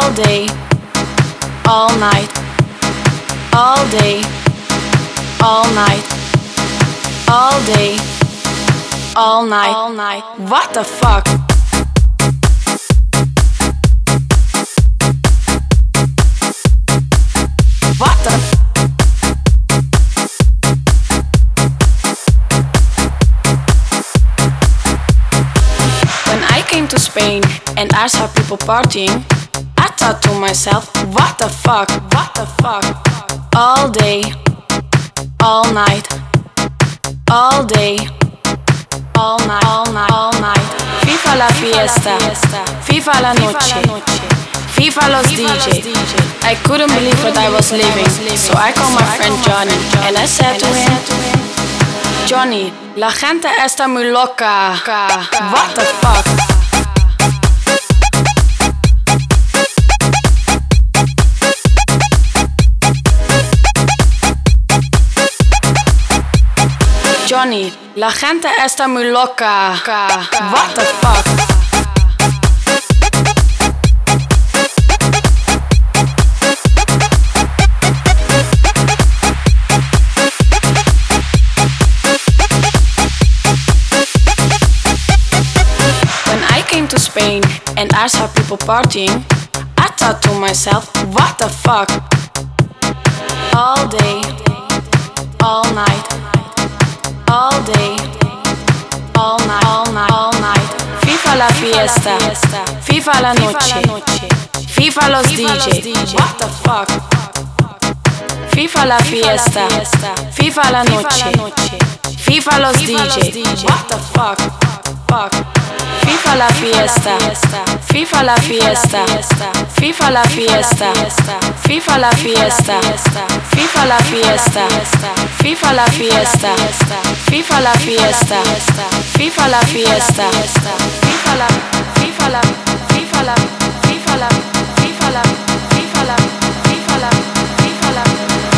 all day, all night, all day, all night, all day, all night, all night. What the fuck? What the When I came to Spain and I saw people partying, I thought to myself, what the fuck, what the fuck? All day, all night, all day, all night, all night, all night. FIFA la fiesta, FIFA la noche, FIFA los DJ. I couldn't believe what I was living, so I called my friend Johnny and I said to him, Johnny, la gente está muy loca. What the fuck? Johnny, la gente está muy loca. What the fuck? When I came to Spain and I saw people partying, I thought to myself, what the fuck? All day, all night, all day, all night, all night, all night. FIFA la fiesta, FIFA la noche, FIFA los DJ. What the fuck? FIFA la fiesta, FIFA la noche, FIFA los DJ. What the fuck? Fuck. FIFA la fiesta, FIFA la fiesta, FIFA la fiesta, FIFA la fiesta, FIFA la fiesta, FIFA la fiesta, FIFA la fiesta, FIFA la fiesta, FIFA la, FIFA la, FIFA la, FIFA la, FIFA la, FIFA la, FIFA la, FIFA la,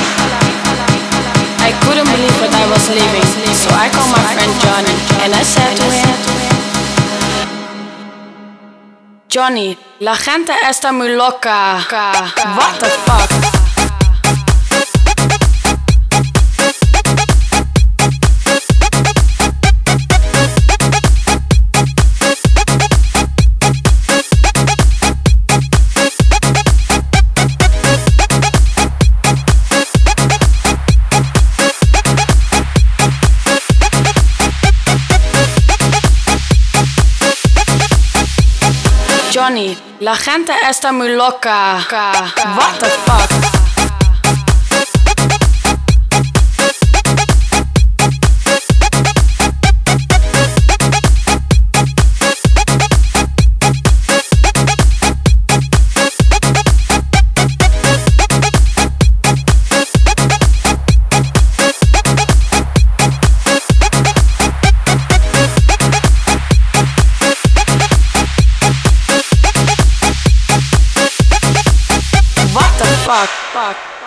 I couldn't believe what I was living, so I called my friend Johnny and I said to him, Johnny, la gente está muy loca. What the fuck? Johnny, la gente está muy loca. What the fuck? Fuck.